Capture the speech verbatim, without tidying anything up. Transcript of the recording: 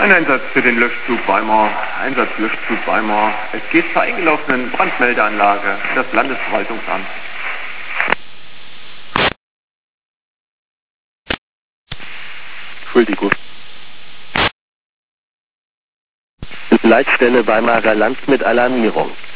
Ein Einsatz für den Löschzug Weimar. Einsatz Löschzug Weimar. Es geht zur eingelaufenen Brandmeldeanlage, das Landesverwaltungsamt. Entschuldigung. Leitstelle Weimarer Land mit Alarmierung.